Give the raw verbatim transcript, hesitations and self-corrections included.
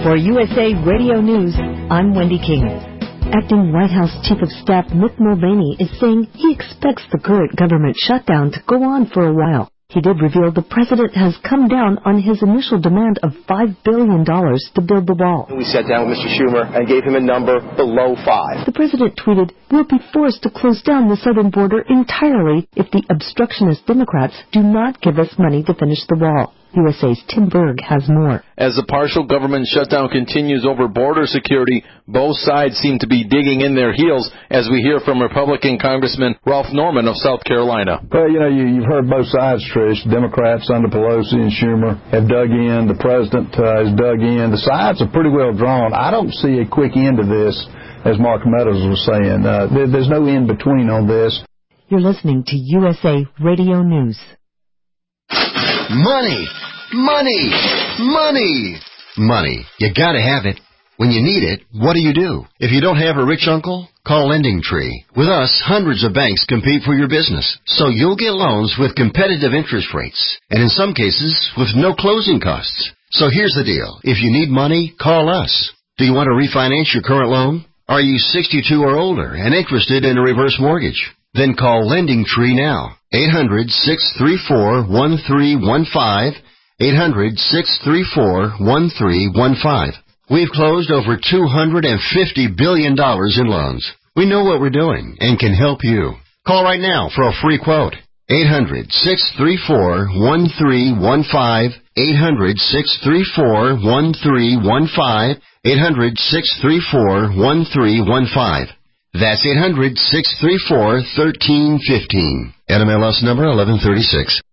For U S A Radio News, I'm Wendy King. Acting White House Chief of Staff Mick Mulvaney is saying he expects the current government shutdown to go on for a while. He did reveal the president has come down on his initial demand of five billion dollars to build the wall. We sat down with Mister Schumer and gave him a number below five. The president tweeted, "We'll be forced to close down the southern border entirely if the obstructionist Democrats do not give us money to finish the wall." U S A's Tim Berg has more. As the partial government shutdown continues over border security, both sides seem to be digging in their heels, as we hear from Republican Congressman Ralph Norman of South Carolina. Well, you know, you, you've heard both sides, Trish. Democrats under Pelosi and Schumer have dug in. The president uh, has dug in. The sides are pretty well drawn. I don't see a quick end to this, as Mark Meadows was saying. Uh, there, there's no in between on this. You're listening to U S A Radio News. Money, money, money, money. You gotta have it. When you need it, what do you do? If you don't have a rich uncle, call Lending Tree. With us, hundreds of banks compete for your business, so you'll get loans with competitive interest rates, and in some cases, with no closing costs. So here's the deal. If you need money, call us. Do you want to refinance your current loan? Are you sixty-two or older and interested in a reverse mortgage? Then call Lending Tree now. eight hundred, six three four, one three one five. eight hundred, six three four, one three one five. We've closed over two hundred fifty billion dollars in loans. We know what we're doing and can help you. Call right now for a free quote. eight hundred, six three four, one three one five. eight hundred, six three four, one three one five. eight hundred, six three four, one three one five. That's eight hundred, six three four, one three one five. N M L S number eleven thirty-six.